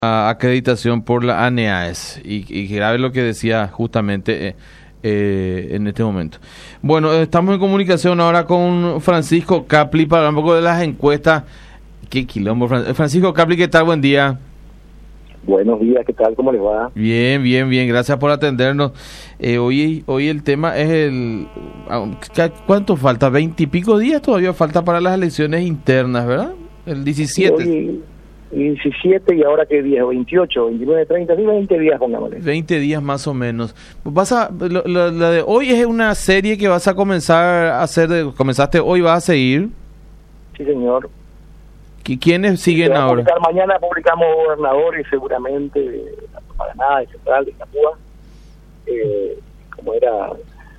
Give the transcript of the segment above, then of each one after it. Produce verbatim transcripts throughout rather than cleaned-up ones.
a acreditación por la ANEAES y, y grave lo que decía justamente eh, eh, en este momento. Bueno, estamos en comunicación ahora con Francisco Capli para hablar un poco de las encuestas. Qué quilombo, Francisco Capli, ¿qué tal? Buen día. Buenos días, ¿qué tal? ¿Cómo les va? Bien, bien, bien, gracias por atendernos. Eh, hoy, hoy el tema es el... ¿Cuánto falta? ¿Veinte y pico días todavía falta para las elecciones internas, verdad? El diecisiete. Hoy, diecisiete y ahora qué día, veintiocho, veintinueve, treinta, sí, veinte días, pongámosle. veinte días más o menos. Vas a, lo, lo, la de hoy es una serie que vas a comenzar a hacer, de, comenzaste hoy, vas a seguir. Sí, señor. ¿Quiénes siguen ahora? Mañana publicamos gobernadores seguramente de la Paraná, de Central, de Capúa, eh, como era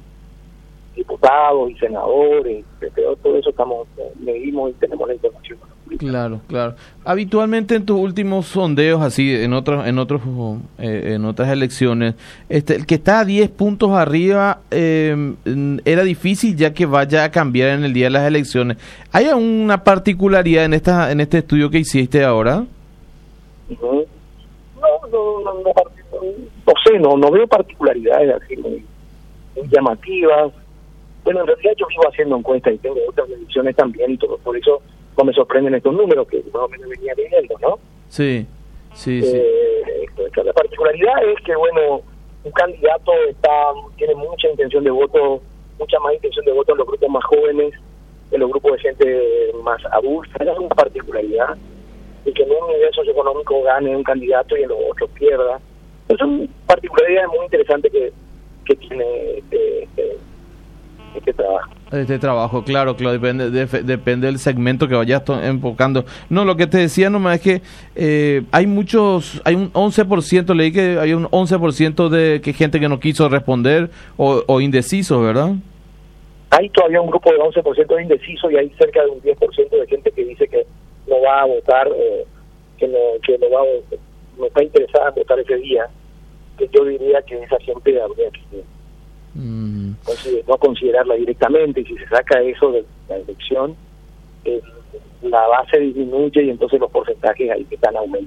diputados y senadores, pero todo eso estamos, medimos y tenemos la información. Claro, claro. Habitualmente en tus últimos sondeos, así en otros, en otros, eh, en otras elecciones, este, el que está a diez puntos arriba eh, era difícil ya que vaya a cambiar en el día de las elecciones. ¿Hay alguna particularidad en esta, en este estudio que hiciste ahora? Uh-huh. No, no, no, no, no sé, no, no veo particularidades así muy, muy llamativas. Bueno, en realidad yo vivo haciendo encuestas y tengo otras elecciones también y todo, por eso no me sorprenden estos números que más o menos venía leyendo, ¿no? Sí, sí, eh, sí. La particularidad es que, bueno, un candidato está tiene mucha intención de voto, mucha más intención de voto en los grupos más jóvenes, en los grupos de gente más adulta. Es una particularidad de que en un nivel socioeconómico gane un candidato y en los otros pierda. Es una particularidad muy interesante que, que tiene este, este, este trabajo. Este trabajo, claro, claro, depende de, depende del segmento que vayas enfocando. No, lo que te decía nomás es que eh, hay muchos, hay un once por ciento, leí que hay un once por ciento de que gente que no quiso responder o, o indecisos, ¿verdad? Hay todavía un grupo de once por ciento de indecisos y hay cerca de un diez por ciento de gente que dice que no va a votar, eh, que no que no va a, no está interesada en votar ese día. Que yo diría que esa gente habría que Mm. no considerarla directamente, y si se saca eso de la elección, eh, la base disminuye y entonces los porcentajes ahí que están aumentando.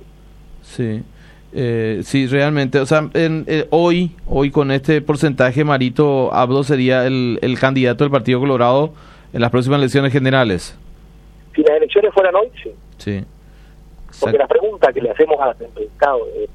Sí, eh, sí, realmente, o sea, en, eh, hoy hoy con este porcentaje, Marito Abdo sería el, el candidato del Partido Colorado en las próximas elecciones generales. Si las elecciones fueran hoy, sí. Sí. Porque la pregunta que le hacemos al entrevistado es: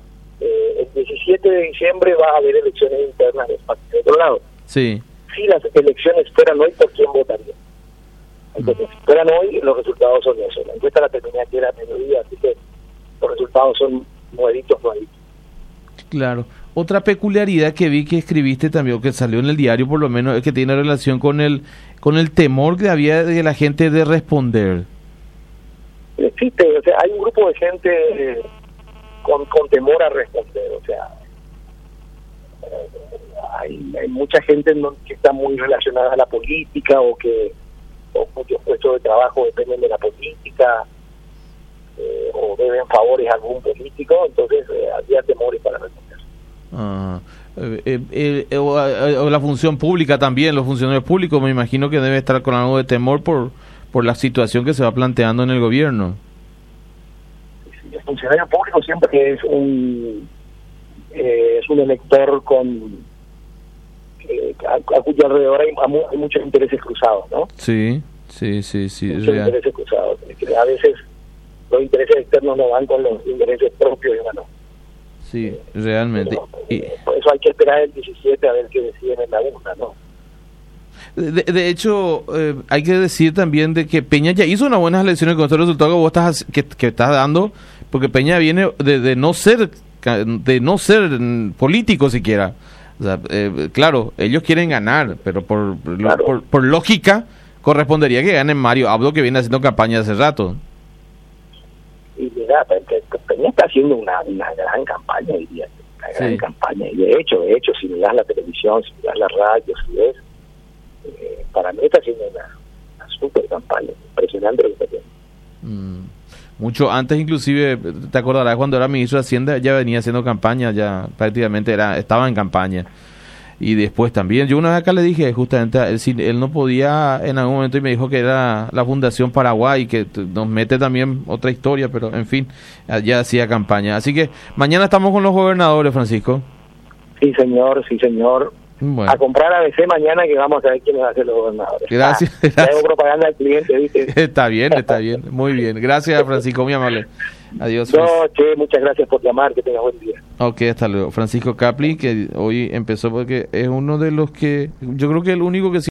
Eh, el diecisiete de diciembre va a haber elecciones internas del Partido Colorado. Sí. Si las elecciones fueran hoy, ¿por quién votaría? Entonces, mm. si fueran hoy, los resultados son esos. La encuesta la terminé ayer a mediodía, así que los resultados son nuevitos, nuevitos. Claro. Otra peculiaridad que vi que escribiste también, o que salió en el diario por lo menos, es que tiene relación con el con el temor que había de la gente de responder. Existe, o sea, hay un grupo de gente eh, Con, con temor a responder, o sea, eh, hay, hay mucha gente no, que está muy relacionada a la política o que o muchos puestos de trabajo dependen de la política eh, o deben favores a algún político, entonces eh, había temores para responder. Ah, eh, eh, eh, o, o la función pública también, los funcionarios públicos me imagino que debe estar con algo de temor por, por la situación que se va planteando en el gobierno. El funcionario público siempre es un eh, es un elector con eh, a, a cuyo alrededor hay, hay muchos intereses cruzados, ¿no? Sí, sí, sí, sí. Muchos real. intereses cruzados. A veces los intereses externos no van con los intereses propios de uno. Sí, eh, realmente. Pero, eh, por eso hay que esperar el diecisiete a ver qué deciden en la urna, ¿no? De, de hecho, eh, hay que decir también de que Peña ya hizo unas buenas elecciones con este resultado que vos estás que, que estás dando, porque Peña viene de, de no ser de no ser político siquiera. O sea, eh, claro, ellos quieren ganar, pero por, claro. por por lógica correspondería que gane Mario Abdo, que viene haciendo campaña hace rato. Y mira, Peña está haciendo una, una gran campaña, diría, una gran sí. campaña. Y de hecho, de hecho, si miras la televisión, si miras la radio, si ves, eh, para mí está haciendo una, una super campaña, impresionante lo que está haciendo. Mm. Mucho antes, inclusive, te acordarás cuando era ministro de Hacienda, ya venía haciendo campaña, ya prácticamente era estaba en campaña. y después también. Yo una vez acá le dije justamente a él, si él no podía en algún momento y me dijo que era la Fundación Paraguay, que t- nos mete también otra historia, pero en fin, ya hacía campaña. Así que mañana estamos con los gobernadores, Francisco. Sí, señor, sí, señor. Bueno. A comprar A B C mañana, que vamos a ver quiénes van a ser los gobernadores. Gracias. Ah, gracias. Hago propaganda al cliente, ¿viste? Está bien, está bien. Muy bien. Gracias, Francisco, muy amable. Adiós. No, che, muchas gracias por llamar, que tengas buen día. Ok, hasta luego. Francisco Capli, que hoy empezó porque es uno de los que, yo creo que el único que